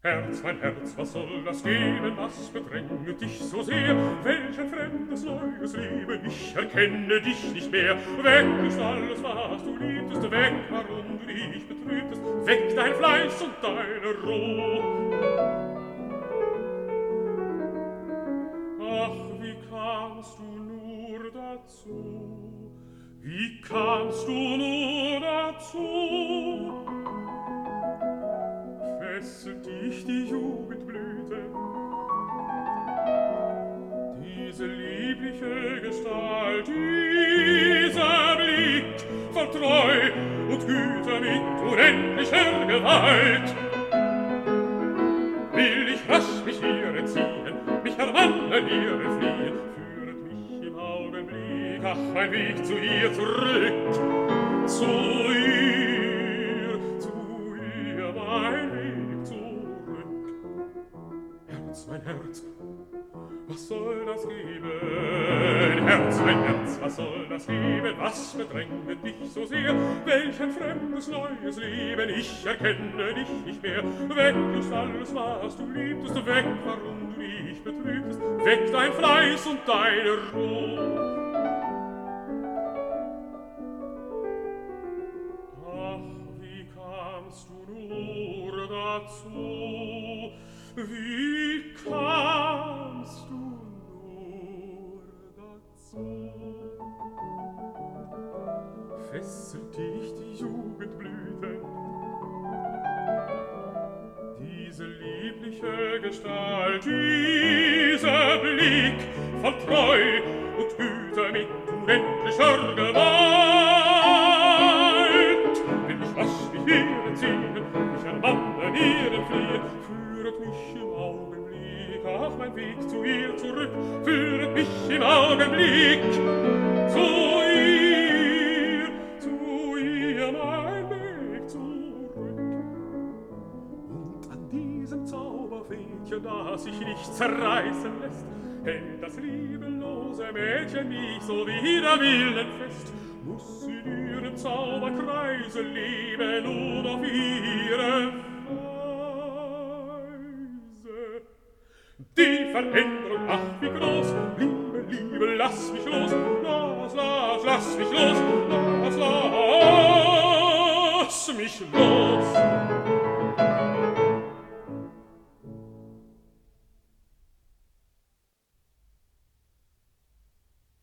Herz, mein Herz, was soll das geben? Was bedrängt dich so sehr? Welch ein fremdes, neues Leben, ich erkenne dich nicht mehr. Weg ist alles, was du liebtest, weg, warum du dich betrübtest, weg dein Fleiß und deine Ruhe. Ach, wie kamst du nur dazu? Wie kamst du nur dazu? Fesselt dich die Jugendblüte, diese liebliche Gestalt, dieser Blick voll Treu und Güte mit unendlicher Gewalt. Will ich rasch mich ihr entziehen, mich ermannen, ihr entfliehen, führet mich im Augenblick, ach, mein Weg zu ihr zurück, zu ihr, mein Weg zurück. Herz, mein Herz, was soll das geben? Herz, mein Herz, was soll das geben? Was bedrängt dich so sehr? Welch ein fremdes, neues Leben, ich erkenne dich nicht mehr. Weg ist alles, was du liebtest, weg, warum du dich betrübtest, weg dein Fleiß und deine Ruhe. Ach, wie kamst du nur dazu? Wie kamst du nur dazu? Fesselt dich die Jugendblüte, diese liebliche Gestalt, dieser Blick voll Treu und Güte mit unendlicher Gewalt. Will ich rasch mich ihr entziehen, mich ermannen, ihr entfliehen, führet mich im Augenblick, ach, mein Weg zu ihr zurück, führet mich im Augenblick zu ihr, mein Weg zurück. Und an diesem Zauberfädchen, das sich nicht zerreißen lässt, hält das liebelose Mädchen mich so wider Willen fest, muss in ihrem Zauberkreise leben und auf ihre Weise. Die Veränderung, ach, wie groß, Liebe, Liebe, lass mich los, lass mich los, lass mich los.